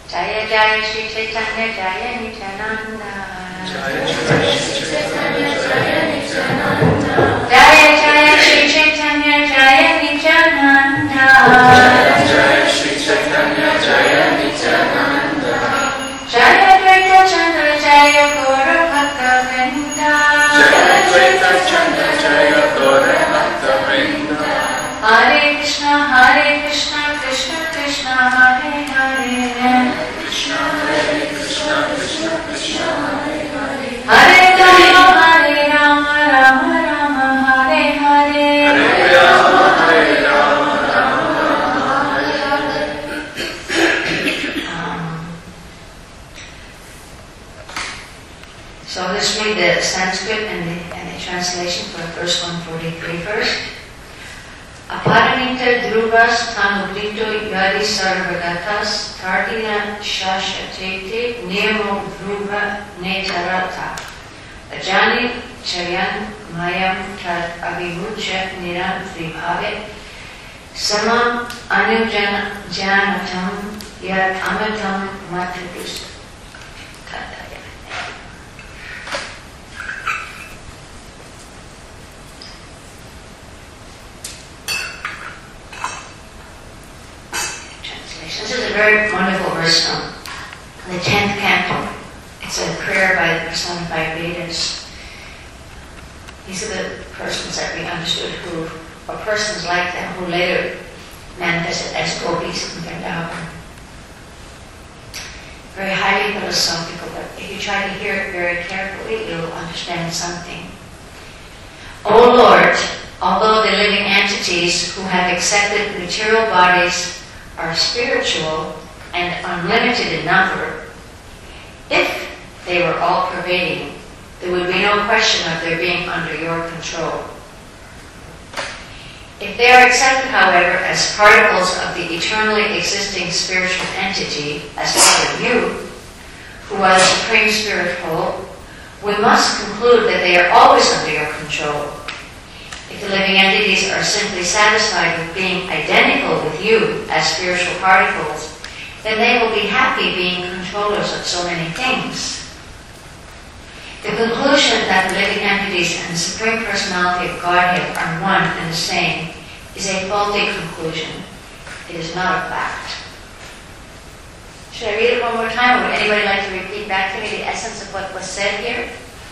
Jaya Jaya Shri Chaitanya Jaya Nityananda. Jaya Jaya Shri Chaitanya Jaya Nityananda. Jaya Jaya Shri Chaitanya Jaya Nityananda. Jaya Jaya Shri Chaitanya Jaya Nityananda. Jaya Dvaita Chandra Jaya Gaura Bhakta Vrinda. Jaya Dvaita Chandra Jaya Gaura Bhakta Vrinda. Hare Krishna, Krishna Krishna, Hare Hare. Krishna Hare Krishna, Krishna Krishna, Hare Hare. Hare Rama, Rama Rama, Hare Hare. Hare Rama, Hare Rama, Rama Rama, Hare Hare. So let's read the Sanskrit and the translation for verse 143 first. Aparamita Dhruvas Tanubrito Yadi Sarvagatas Tardina Shashachete Nemo Dhruva Netarata Ajani Chayan Mayam Tad Avimucha Niran Tribhave Samam Anujanatam Yad Amatam Matadus. This is a very wonderful verse from the 10th canto. It's a prayer by the personified Vedas. These are the persons that we understood who, or persons like them, who later manifested as gopis in Vrindavan. Very highly philosophical, but if you try to hear it very carefully, you'll understand something. O Lord, although the living entities who have accepted material bodies are spiritual and unlimited in number, if they were all pervading, there would be no question of their being under your control. If they are accepted, however, as particles of the eternally existing spiritual entity, as part of you, who are the Supreme Spirit whole, we must conclude that they are always under your control. If the living entities are simply satisfied with being identical with you as spiritual particles, then they will be happy being controllers of so many things. The conclusion that the living entities and the Supreme Personality of Godhead are one and the same is a faulty conclusion. It is not a fact. Should I read it one more time, or would anybody like to repeat back to me the essence of what was said here?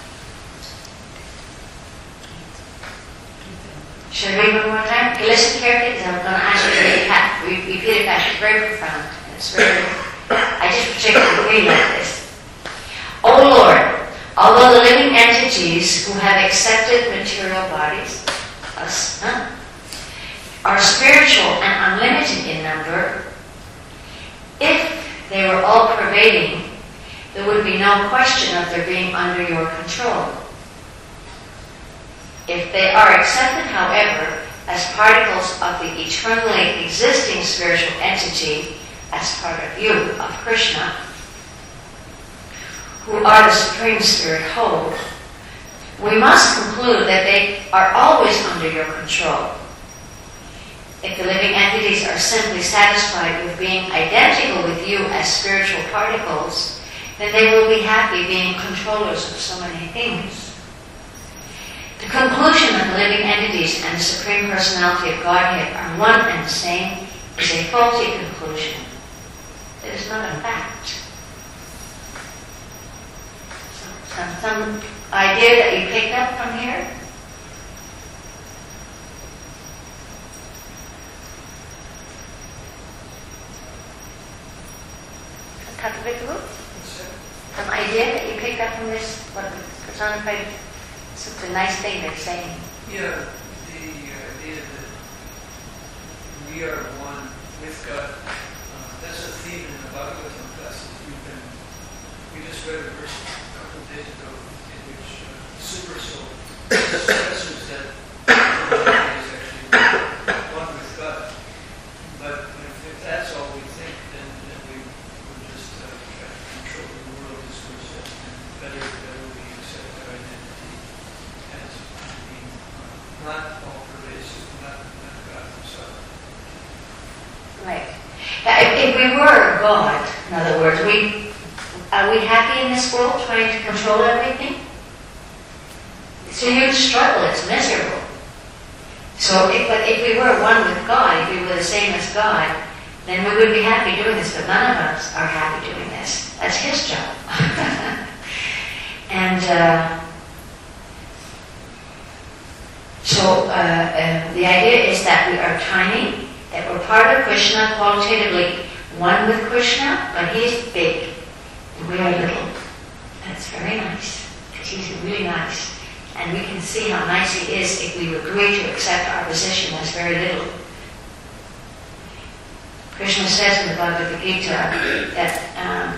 Should I read one more time? Okay, listen carefully, because I'm going to ask you to repeat it back. It's very profound. It's very, I just particularly agree like this. O Lord, although the living entities who have accepted material bodies, us, are spiritual and unlimited in number, if they were all pervading, there would be no question of their being under your control. If they are accepted, however, as particles of the eternally existing spiritual entity, as part of you, of Krishna, who are the Supreme Spirit whole, we must conclude that they are always under your control. If the living entities are simply satisfied with being identical with you as spiritual particles, then they will be happy being controllers of so many things. The conclusion that the living entities and the Supreme Personality of Godhead are one and the same is a faulty conclusion. It is not a fact. Some idea that you picked up from here? Some idea that you picked up from this, what the personified, such a nice thing they're saying. Yeah, the idea that we are one with God. That's a theme in the Bhagavatam classes. We just read a verse a couple of days ago in which Super Soul stresses that humanity is actually one with God. But if that's all we think, then we would just try to control the world as we're said, and better we accept our identity as being not all pervasive, not God himself. Right. Now, if we were God, In other words, are we happy in this world trying to control everything? It's a huge struggle, it's miserable. So if we were one with God, if we were the same as God, then we would be happy doing this, but none of us are happy doing this. That's His job. And so the idea is that we are tiny, that we're part of Krishna, qualitatively one with Krishna, but He's big, and we are little. That's very nice, because He's really nice. And we can see how nice He is if we agree to accept our position as very little. Krishna says in the Bhagavad Gita that,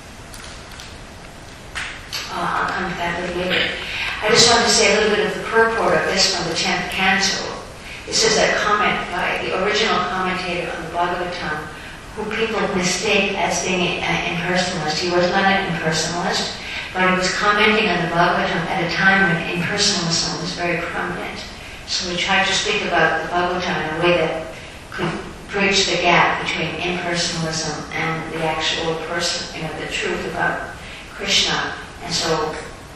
I'll come to that a little later. I just wanted to say a little bit of the purport of this from the 10th canto. This is a comment by the original commentator on the Bhagavatam, who people mistake as being an impersonalist. He was not an impersonalist, but he was commenting on the Bhagavatam at a time when impersonalism was very prominent. So we tried to speak about the Bhagavatam in a way that could bridge the gap between impersonalism and the actual person, the truth about Krishna. And so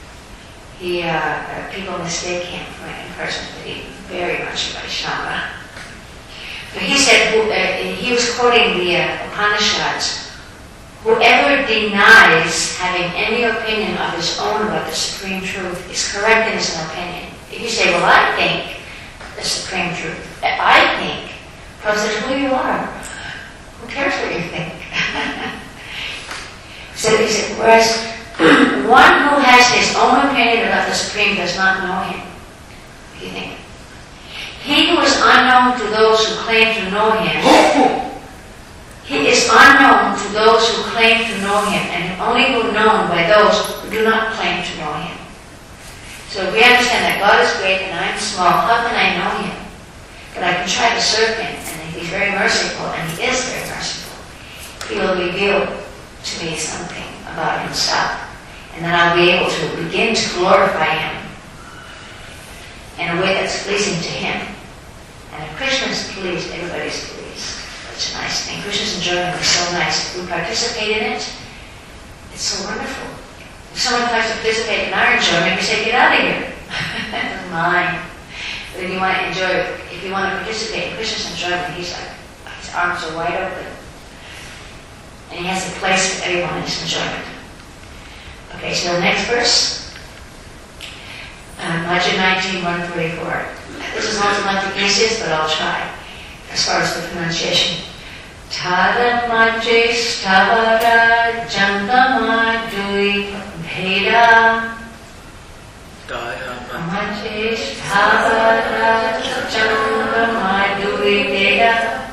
people mistake him for an impersonalist, but he very much a Vaishnava. But he said, he was quoting the Upanishads, whoever denies having any opinion of his own about the Supreme Truth is correct in his own opinion. If you say, well, I think the Supreme Truth, I think, because it's who you are. Who cares what you think? So he said, whereas one who has his own opinion about the Supreme does not know Him. What do you think? He who is unknown to those who claim to know Him, he is unknown to those who claim to know Him, and only known by those who do not claim to know Him. So if we understand that God is great and I am small, how can I know Him? But I can try to serve Him, and if He's very merciful, and He is very merciful, He will reveal to me something about Himself, and then I'll be able to begin to glorify Him in a way that's pleasing to Him. And if Krishna is pleased, everybody's pleased. That's a nice thing. Krishna's enjoyment is so nice. If we participate in it, it's so wonderful. If someone tries to participate in our enjoyment, we say, get out of here. That's mine. But if you want to enjoy it, if you want to participate in Krishna's enjoyment, He's like, His arms are wide open. And He has a place for everyone in His enjoyment. Okay, so the next verse. Majja 19, 144. This is also not the easiest, but I'll try as far as the pronunciation. Tada majje stavara jangama dui bheda. Majje stavara jangama dui bheda.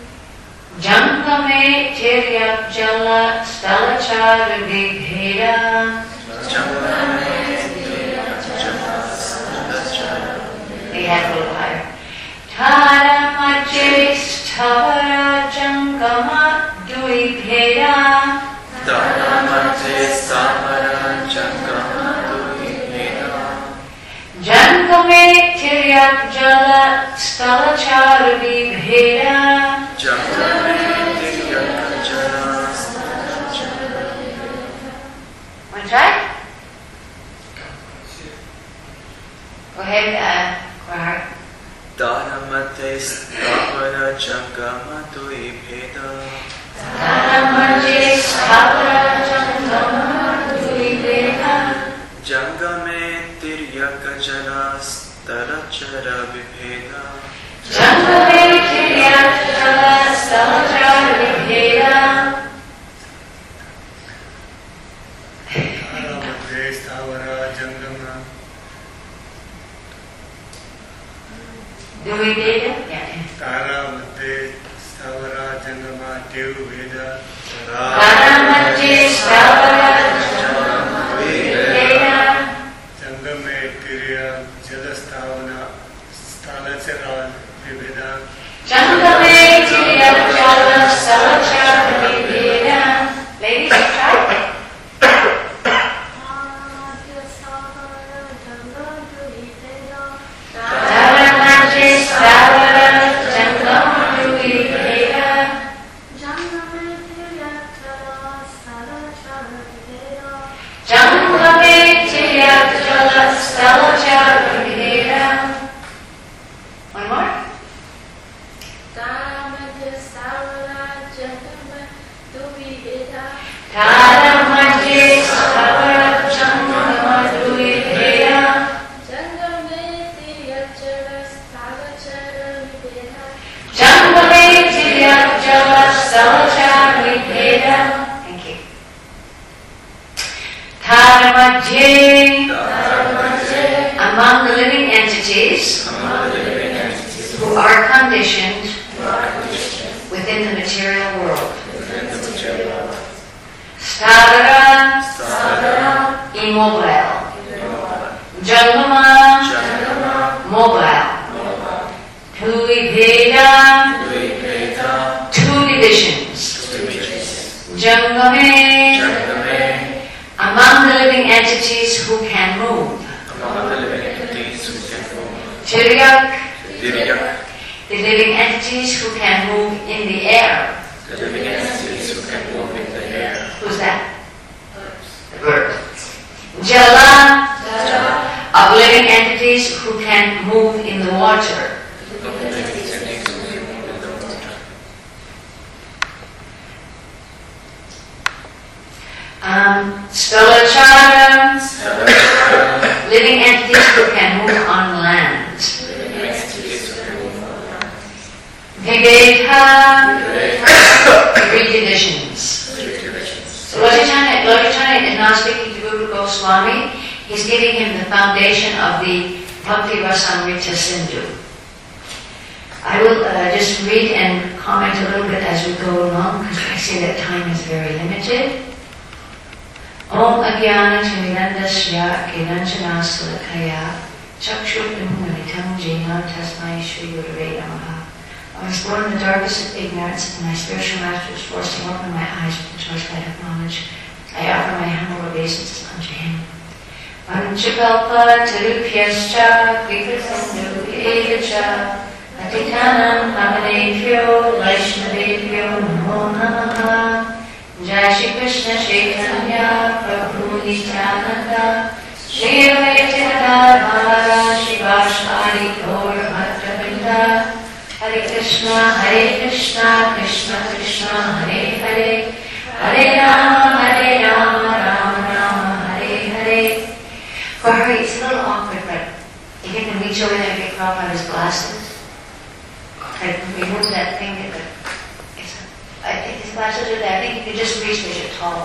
Jangame tiryak jala stalachara vibheda. We have a little higher. Tada majje stavara jangama dui bheda. Tada majje stavara jangama dui bheda. Jangame tiryak jala stalachara vibheda. Jangame tiryak jala stalachara vibheda. Want to try? Go ahead, Grahar. Dharamate stavara jangama dui bheda. Dharamate stavara jangama dui bheda. Jangame tiryaka jala starachara vibheda. Jangame tiryaka jala starachara vibheda. Dharamate stavara jangama dui bheda? Yeah. Dharamate stavara jangama dui bheda. Dharamate stavara jangama dui bheda. Jangame tirya jala stavana stalachara vibheda. Jangame tiryaka jala starachara vibheda. Ladies, try. Dharamate stavara jangama dui bheda. Jangame tiryaka jala Salacha Videra. One more. Taramajya Savara Jangama Duvideda. Taramajya Savara Jangama Duvideda. Jangame Tiyachara Savachara Videda. Jangame Tiyachara Savachara Videda. Thank you. Taramajya. Among the living entities who are conditioned within the material world. Stavara, immobile. Jangama, mobile. Tuiveda, two divisions. Jangame, among the living entities who can move. Tiryak, the living entities who can move in the air. Who's that? The birds. Jala, of living entities who can move in the water. Stalachara, living entities who can move on land. Viveka, three divisions. So Lord Chaitanya is now speaking to Guru Goswami. He's giving him the foundation of the Bhakti Rasamrita Sindhu. I will just read and comment a little bit as we go along because I see that time is very limited. Om Ajnana Timirandasya Kiranjana Sulakaya Chakshurtam Militam Jena Tasmai Shri Gurave Namaha. I was born in the darkest of ignorance, and my spiritual master was forced to open my eyes with the torchlight of knowledge. I offer my humble obeisances unto him. Panchakalpa Tarupyascha Kripasindhu Evacha Atitanam Pavanebhyo Vaishnavebhyo Namo Namaha. Jai Shri Krishna Chaitanya Prabhu Nityananda Shri Advaita Gadadhara Shivasari Gaur Bhaktavrinda. Hare Krishna, Krishna Krishna, Hare Hare, Hare Rama, Rama, Hare Hare. For her, it's a little awkward, but if you can reach over there and get Prabhupada his glasses, like remove that thing. I think his glasses are there. I think you can just reach me tall.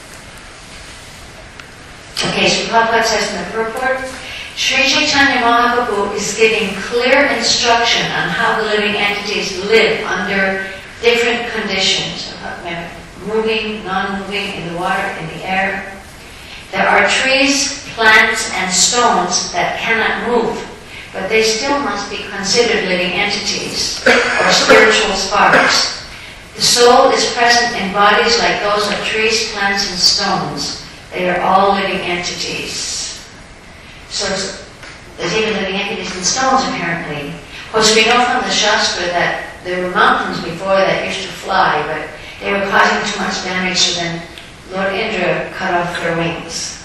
Okay, so Prabhupada says in the purport, Sri Chaitanya Mahaprabhu is giving clear instruction on how the living entities live under different conditions, moving, non-moving, in the water, in the air. There are trees, plants, and stones that cannot move, but they still must be considered living entities or spiritual sparks. The soul is present in bodies like those of trees, plants, and stones. They are all living entities. So there's even living entities in stones, apparently. Of course, we know from the Shastra that there were mountains before that used to fly, but they were causing too much damage, so then Lord Indra cut off their wings.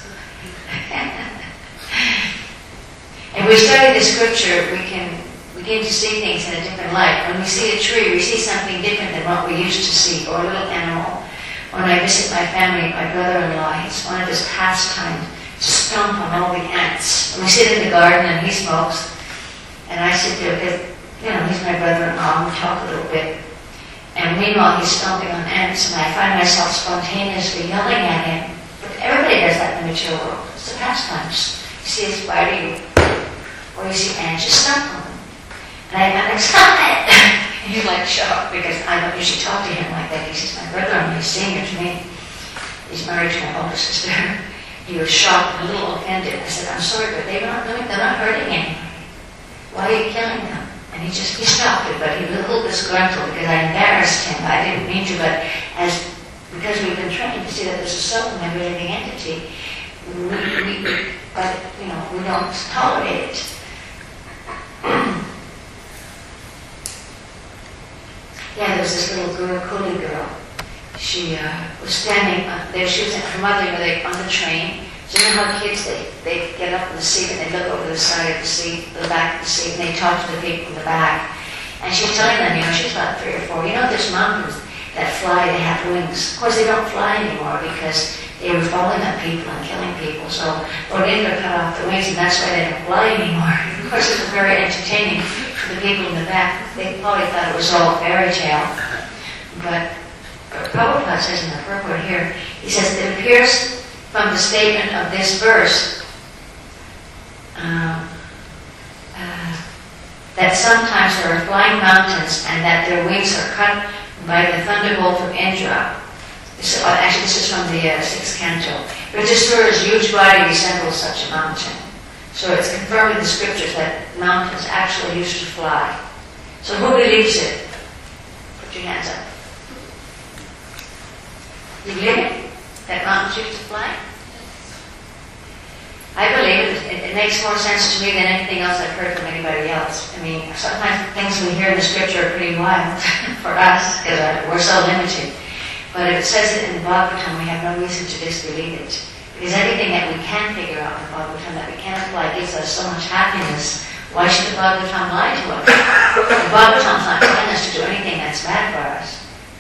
If we study the scripture, we can begin to see things in a different light. When we see a tree, we see something different than what we used to see, or a little animal. When I visit my family, my brother-in-law, it's one of his pastimes to stomp on all the ants. And we sit in the garden and he smokes, and I sit there because, he's my brother-in-law, and we talk a little bit. And meanwhile, he's stomping on ants, and I find myself spontaneously yelling at him. But everybody does that in the material world. It's a pastime. You see a spider, or you see ants, just stomp on them. And I'm like, stop it! And he's like shocked, because I don't usually talk to him like that. He's my brother-in-law, he's senior to me. He's married to my older sister. He was shocked and a little offended. I said, I'm sorry, but they're not hurting anybody. Why are you killing them? And he stopped it, but he was a little disgruntled because I embarrassed him. I didn't mean to, but because we've been trained to see that there's a soul in every living entity, we don't tolerate it. Yeah, there was this little girl, Kuli girl. She was standing there. She was her mother on the train. So you know how kids, they get up in the seat and they look over the side of the seat, the back of the seat, and they talk to the people in the back. And she's telling them, you know, she's about 3 or 4, you know, there's mountains that fly, they have wings. Of course, they don't fly anymore because they were falling on people and killing people. So Lord Indra cut off the wings, and that's why they don't fly anymore. Of course, it was very entertaining for the people in the back. They probably thought it was all fairy tale. But Prabhupada says in the purport here, he says, it appears from the statement of this verse that sometimes there are flying mountains and that their wings are cut by the thunderbolt of Indra. Actually, this is from the 6th canto. Rajasura's huge body resembles such a mountain. So it's confirmed in the scriptures that mountains actually used to fly. So who believes it? Put your hands up. You believe it? That mountains used to fly? I believe it. It makes more sense to me than anything else I've heard from anybody else. I mean, sometimes things we hear in the scripture are pretty wild for us because we're so limited. But if it says it in the Bhagavatam, we have no reason to disbelieve it. Because everything that we can figure out in the Bhagavatam that we can apply gives us so much happiness. Why should the Bhagavatam lie to us? The Bhagavatam's not telling us to do anything that's bad for us.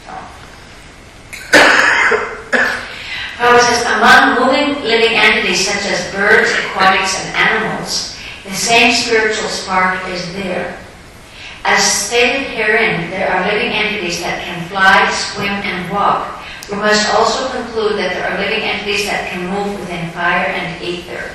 Prabhupada says, among moving living entities such as birds, aquatics, and animals, the same spiritual spark is there. As stated herein, there are living entities that can fly, swim, and walk. We must also conclude that there are living entities that can move within fire and ether.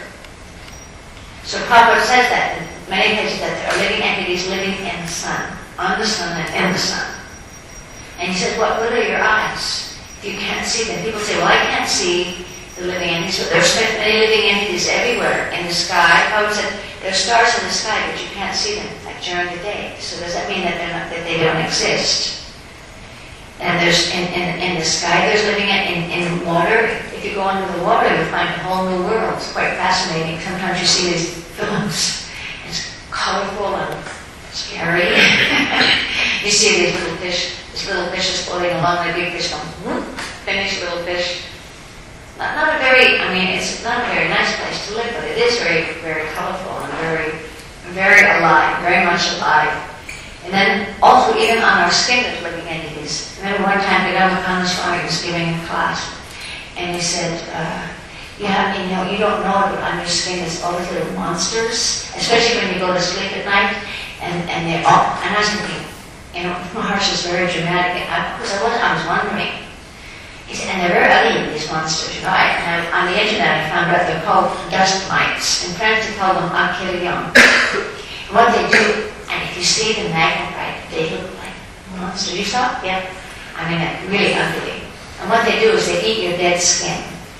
So Prabhupada says that in many places that there are living entities living in the sun, on the sun and in the sun. And he says, what good are your eyes? You can't see them. People say, well, I can't see the living entities. So there's many living entities everywhere in the sky. I said, there are stars in the sky, but you can't see them, like during the day. So does that mean that they don't exist? And there's in the sky, there's living in water. If you go under the water, you'll find a whole new world. It's quite fascinating. Sometimes you see these films. It's colorful and scary. You see these little fish. This little fish is floating along, the big fish going, whoop, finish little fish. Not a very, I mean, it's not a very nice place to live, but it is very, very colorful and very, very alive, very much alive. And then also even on our skin there's living entities. I remember one time Vedanta Swami was giving a class, and he said, yeah, you know, you don't know it, but on your skin there's all these little monsters, especially when you go to sleep at night, and they're all, and I was thinking, you know, Maharshi is very dramatic, because I was wondering. He said, and they're very ugly, these monsters, you know. And on the internet I found out they're called dust mites. In French they call them akirion. And what they do, and if you see them magnified, they look like monsters. You saw? Yeah. I mean, really ugly. And what they do is they eat your dead skin.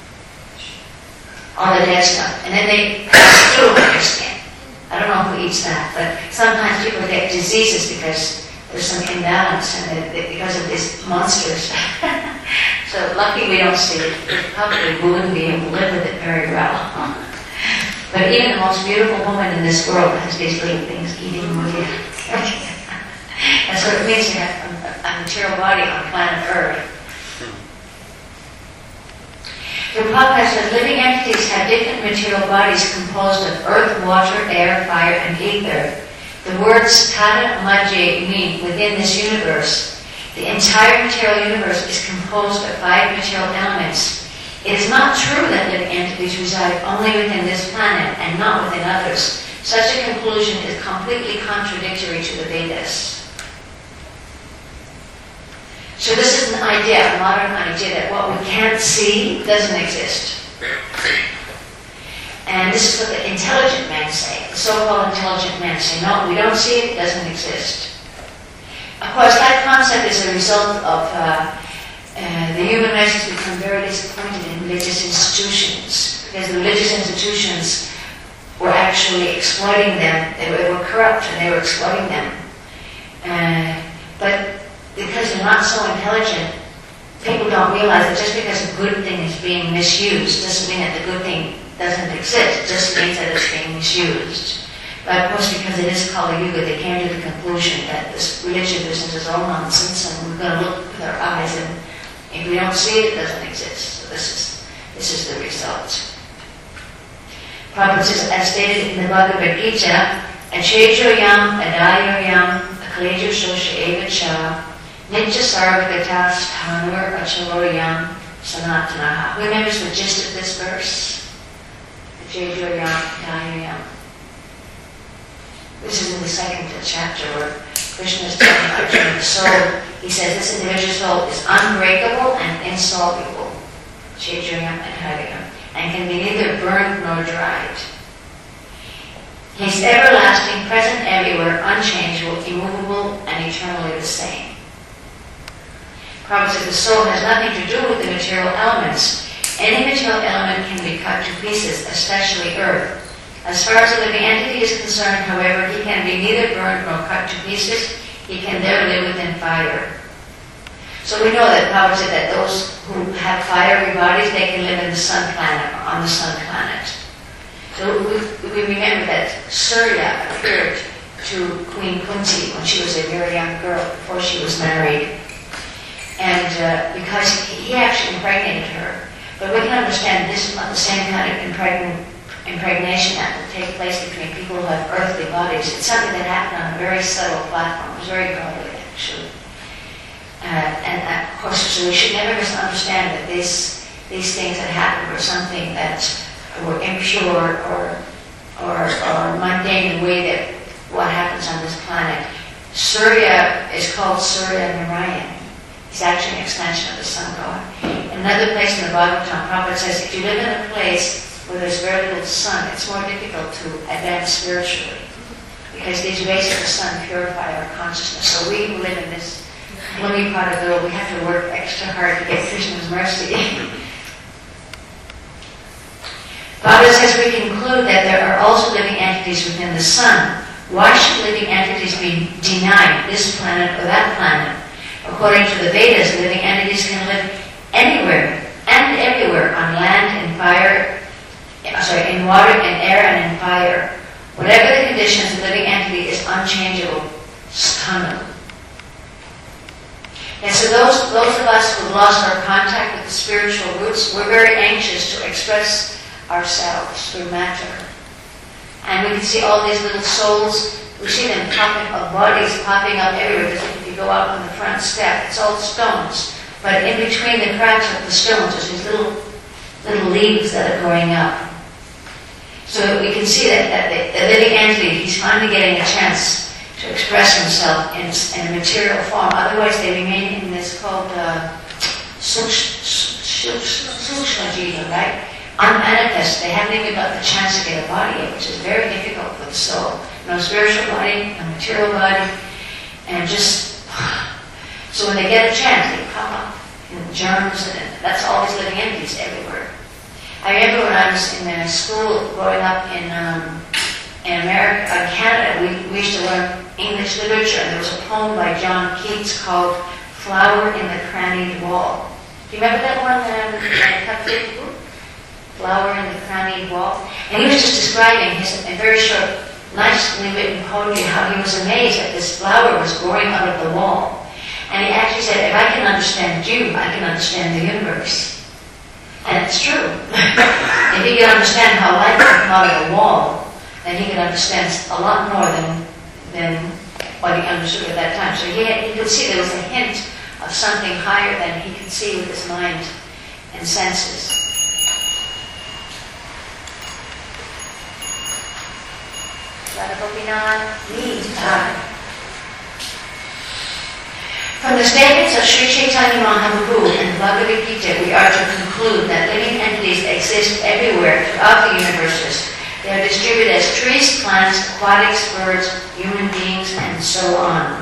All the dead stuff. And then they steal your skin. I don't know who eats that, but sometimes people get diseases because there's some imbalance and because of these monsters. So lucky we don't see it. Probably we wouldn't be able to live with it very well. But even the most beautiful woman in this world has these little things eating with you. And so it means you have a material body on planet Earth. The Prabhupada says living entities have different material bodies composed of earth, water, air, fire, and ether. The words Tada Majje mean within this universe. The entire material universe is composed of 5 material elements. It is not true that living entities reside only within this planet and not within others. Such a conclusion is completely contradictory to the Vedas. So this is an idea, a modern idea, that what we can't see doesn't exist. And this is what the intelligent men say. The so-called intelligent men say, no, we don't see it, it doesn't exist. Of course, that concept is a result of the human race has become very disappointed in religious institutions, because the religious institutions were actually exploiting them. They were corrupt and they were exploiting them. But because they're not so intelligent, people don't realize that just because a good thing is being misused doesn't mean that the good thing doesn't exist. It just means that it's being misused. But of course, because it is Kali Yuga, they came to the conclusion that this religion business is all nonsense, and we're going to look with our eyes, and if we don't see it, it doesn't exist. So this is the result. Prabhupada says, as stated in the Bhagavad Gita, Achejoyam, Adayoyam, Akalejo Sosha Evacha, Nitya Sarvagata Sthanur Achaloyam, Sanatanaha. Who remembers the gist of this verse? Achejoyam, Adayoyam. This is in the second chapter where Krishna is talking about the soul. He says this individual soul is unbreakable and insoluble, Achejoyam, Adayoyam, and can be neither burned nor dried. He's everlasting, present everywhere, unchangeable, immovable, and eternally the same. Prabhupada says the soul has nothing to do with the material elements. Any material element can be cut to pieces, especially earth. As far as the living entity is concerned, however, he can be neither burned nor cut to pieces. He can never live within fire. So we know that Prabhupada said that those who have fiery bodies, they can live in the sun planet, or on the sun planet. So we remember that Surya appeared to Queen Kunti when she was a very young girl, before she was married. And because he actually impregnated her. But we can understand this is not the same kind of impregnation that will take place between people who have earthly bodies. It's something that happened on a very subtle platform. It was very godly, actually. And of course, so we should never misunderstand that these things that happened were something that were impure or mundane in the way that what happens on this planet. Surya is called Surya Narayan. He's actually an extension of the sun god. In another place in the Bhagavatam, Prabhupada says if you live in a place where there's very little sun, it's more difficult to advance spiritually, because these rays of the sun purify our consciousness. So we who live in this gloomy part of the world, we have to work extra hard to get Krishna's mercy. Bhagavad says we conclude that there are also living entities within the sun. Why should living entities be denied this planet or that planet? According to the Vedas, living entities can live anywhere and everywhere, on land, in fire, in water, in air, and in fire. Whatever the conditions, the living entity is unchangeable, sthanu. And so those of us who lost our contact with the spiritual roots, we're very anxious to express ourselves through matter. And we can see all these little souls, we see them popping up, bodies popping up everywhere. If you go out on the front step, it's all stones. But in between the cracks of the stones, there's these little leaves that are growing up. So we can see that the living entity, he's finally getting a chance to express himself in a material form. Otherwise, they remain in this called Sukshma Jiva, right? Unmanifest. They haven't even got the chance to get a body yet, which is very difficult for the soul. No spiritual body, no material body, and just so when they get a chance, they pop up in germs, and that's all these living entities everywhere. I remember when I was in school growing up in America, in Canada, we used to learn English literature, and there was a poem by John Keats called "Flower in the Crannied Wall." Do you remember that one? Flower in the Crannied Wall. And he was just describing a very short, nicely written poetry, how he was amazed that this flower was growing out of the wall. And he actually said, if I can understand you, I can understand the universe. And it's true. If he could understand how life can come out of the wall, then he could understand a lot more than what he understood at that time. So he could see there was a hint of something higher than he could see with his mind and senses. From the statements of Sri Chaitanya Mahaprabhu and the Bhagavad Gita, we are to conclude that living entities exist everywhere throughout the universes. They are distributed as trees, plants, aquatics, birds, human beings, and so on.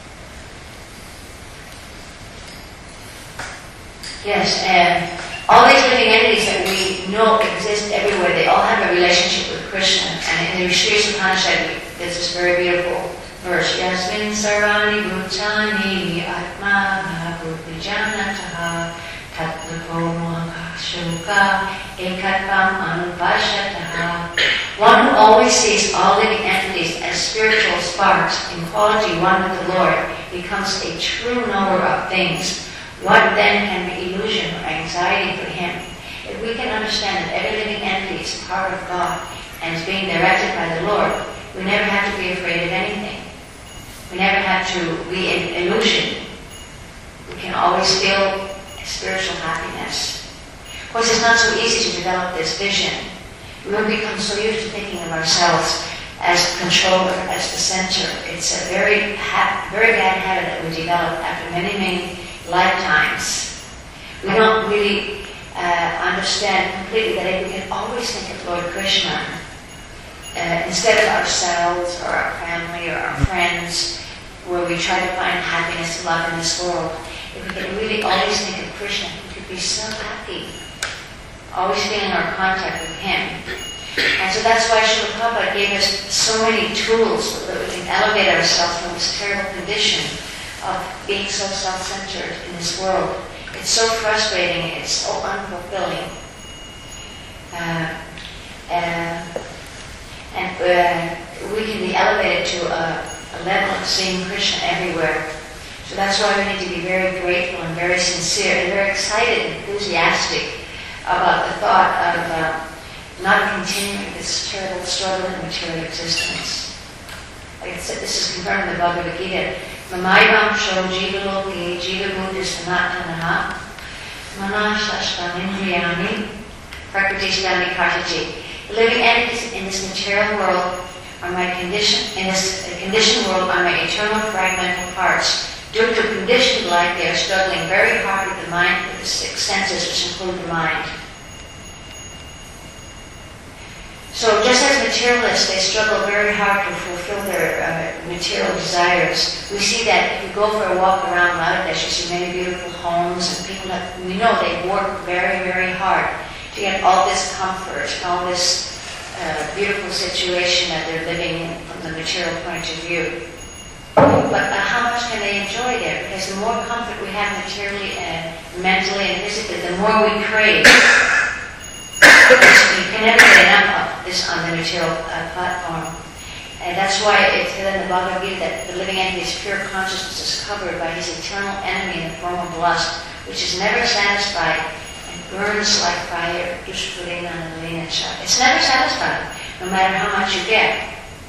Yes, and all these living entities that we know exist everywhere, they all have a relationship with Krishna. And in the Sri Upanishad, there's this very beautiful verse. Yasmin sarvani bhutani atma bhagavati janataha tattvato mohakashuka ekatvam anupashataha. One who always sees all living entities as spiritual sparks in quality one with the Lord becomes a true knower of things. What then can be illusion or anxiety for him? If we can understand that every living entity is part of God, and is being directed by the Lord, we never have to be afraid of anything. We never have to be in illusion. We can always feel spiritual happiness. Of course, it's not so easy to develop this vision. We will become so used to thinking of ourselves as controller, as the center. It's a very bad habit that we develop after many, many lifetimes. We don't really understand completely that if we can always think of Lord Krishna instead of ourselves or our family or our friends, where we try to find happiness and love in this world. If we can really always think of Krishna, we could be so happy, always feeling our contact with Him. And so that's why Srila Prabhupada gave us so many tools so that we can elevate ourselves from this terrible condition of being so self-centered in this world. It's so frustrating, it's so unfulfilling. We can be elevated to a level of seeing Krishna everywhere. So that's why we need to be very grateful and very sincere and very excited and enthusiastic about the thought of not continuing this terrible struggle in material existence. Like I said, this is confirmed in the Bhagavad Gita. Mamaivam sho jiva loki jiva buddhis sanatanaha manashashtam indriyani prakritishtam kartaji. The living entities in this material world are my condition. In this conditioned world are my eternal fragmental parts. Due to conditioned life, they are struggling very hard with the mind, with the six senses, which include the mind. So just as materialists, they struggle very hard to fulfill their material desires. We see that if you go for a walk around Bangladesh, you see many beautiful homes, and people that we know they work very, very hard to get all this comfort, all this beautiful situation that they're living in from the material point of view. But how much can they enjoy there? Because the more comfort we have materially and mentally and physically, the more we crave. You can never get enough of this on the material platform. And that's why it's in the Bhagavad Gita that the living entity's pure consciousness is covered by his eternal enemy in the form of lust, which is never satisfied and burns like fire. It's never satisfied, no matter how much you get.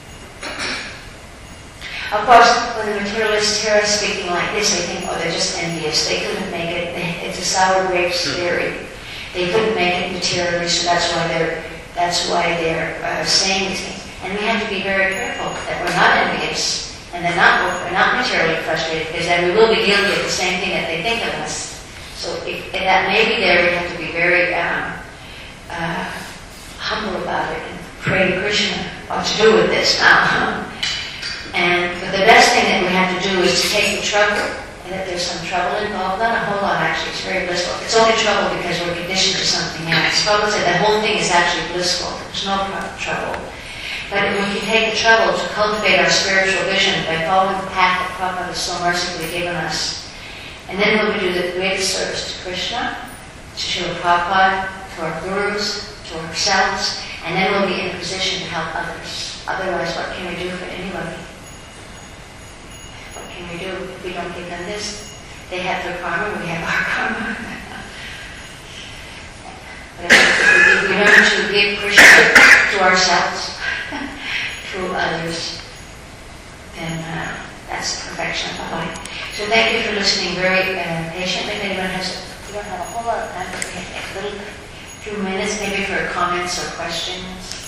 Of course, when the materialists hear us speaking like this, they think, oh, they're just envious. They couldn't make it. It's a sour grapes theory. They couldn't make it materially, so that's why they're saying these things. And we have to be very careful that we're not envious and that we're not materially frustrated, because then we will be guilty of the same thing that they think of us. So if that may be there, we have to be very humble about it and pray to Krishna what to do with this now. But the best thing that we have to do is to take the trouble, and if there's some trouble involved, not a whole lot actually, it's very blissful. It's only trouble because we're conditioned to something else. Prabhupada said the whole thing is actually blissful. There's no trouble. But we can take the trouble to cultivate our spiritual vision by following the path that Prabhupada has so mercifully given us. And then we'll do the greatest service to Krishna, to Srila Prabhupada, to our gurus, to ourselves, and then we'll be in a position to help others. Otherwise, what can we do for anybody? What can we do if we don't give them this? They have their karma, we have our karma. But if we learn to give Krishna to ourselves, to others, then that's the perfection of life. So thank you for listening very patiently. If anyone we don't have a whole lot of time, but we can take a few minutes maybe for comments or questions.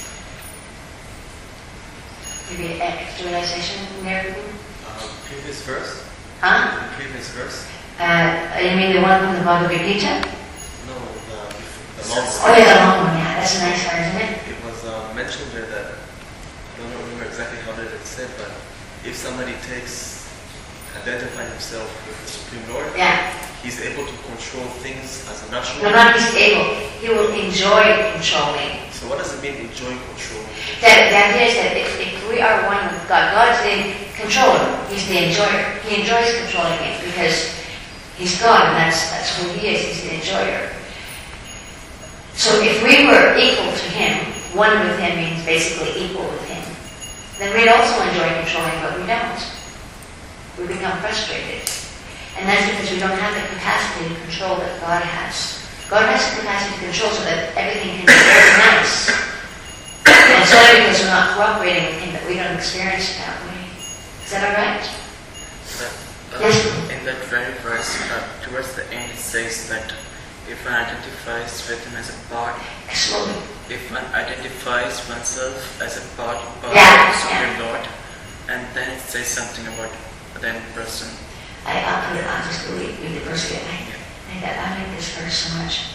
Maybe actualization there. Previous verse? Huh? The previous verse? You mean the one from the Bhagavad Gita? No, the long one. Oh yeah, the long one, yeah. That's a nice one, isn't it? It was mentioned there that, I don't remember exactly how did it say, but if somebody identifying himself with the Supreme Lord, yeah, he's able to control things as a natural. No, not he's able. He will enjoy controlling. So what does it mean, enjoy control? The idea is that if we are one with God, God is the controller. He's the enjoyer. He enjoys controlling it because He's God, and that's who He is. He's the enjoyer. So if we were equal to Him, one with Him means basically equal with Him, then we'd also enjoy controlling, but we don't. We become frustrated. And that's because we don't have the capacity to control that God has. God has the capacity to control so that everything can be very nice and it's only because we're not cooperating with him that we don't experience it that way. Is that all right? Yes. In that very verse, towards the end, it says that if one identifies with him as a part, Slowly. if one identifies oneself as a part of Yeah, the Supreme Lord, and then it says something about then person. I'll just read the verse again. I like this verse so much.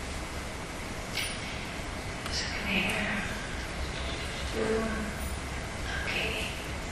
So come here. Okay.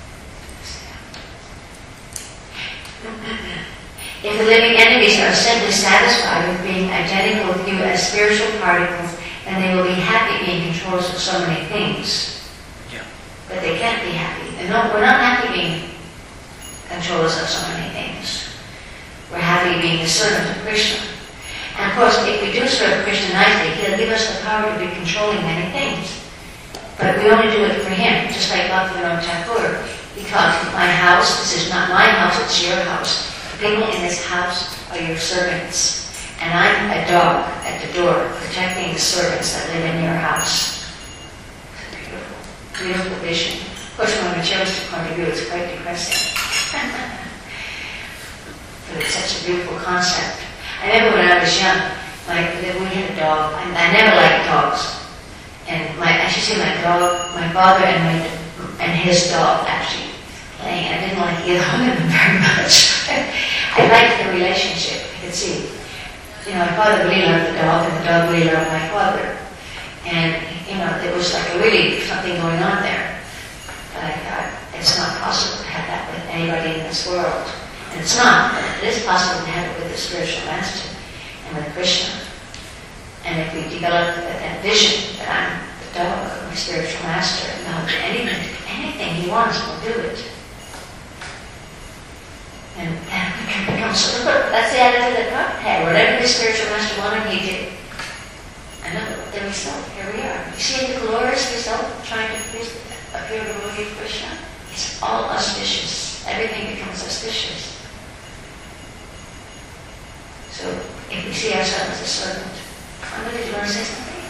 If the living entities are simply satisfied with being identical with you as spiritual particles, then they will be happy being controllers of so many things. Yeah. But they can't be happy. And no, we're not happy being controllers of so many things. We're happy being a servant of Krishna. And of course, if we do serve Krishna nicely, he'll give us the power to be controlling many things. But we only do it for him, just like Bhaktivinoda Thakur. He talks, my house, this is not my house, it's your house. The people in this house are your servants. And I'm a dog at the door, protecting the servants that live in your house. It's a beautiful, beautiful vision. Of course, from a materialistic point of view, it's quite depressing. But it's such a beautiful concept. I remember when I was young, we had a dog. I never liked dogs. And I should say my dog, my father and his dog actually playing. I didn't like either one of them very much. I liked the relationship. I could see, my father really loved the dog, and the dog really loved my father. And, there was like really something going on there. But I thought, it's not possible to have that with anybody in this world. And it's not, but it is possible to have it with the spiritual master and with Krishna. And if we develop that vision that I'm the dog of my spiritual master, and I'll do anything he wants, we'll do it. And we can become so, that's the attitude that God had. Whatever the spiritual master wanted, he did. And look at the result. Here we are. You see the glorious result of trying to appear to believe Krishna? It's all auspicious. Everything becomes auspicious. So if we see ourselves as a servant, Amanda, do you want to say something?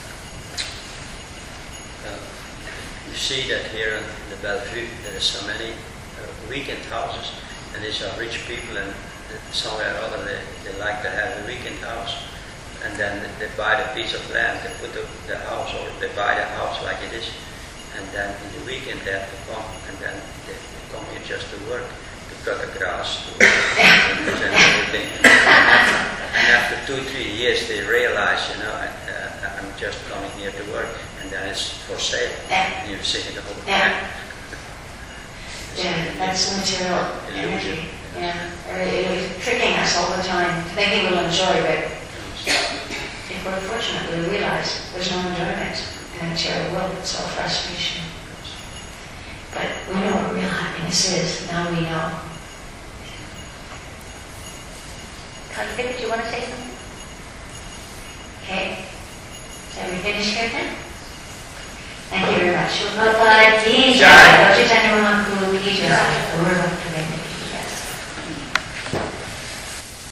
You see that here in the Bellevue there are so many weekend houses, and these are rich people, and somewhere or other they like to have a weekend house, and then they buy the piece of land, they put the house, or they buy the house like it is, and then in the weekend they have to come, and then they come here just to work, to cut the grass, to and everything. And after 2-3 years they realize, I'm just coming here to work, and then it's for sale. Yeah. And you're sitting the whole time. Yeah, that's material Illusion. energy. Yeah, they're tricking us all the time, thinking we'll enjoy it. If we're fortunate, we realize there's no enjoyment in the material world, it's all frustration. But we know what real happiness is, now we know. Karthik, do you want to say something? Okay. So we finished here then? Thank you very much. Prabhupada ki jai. Chaitanya Mahaprabhu ki jai.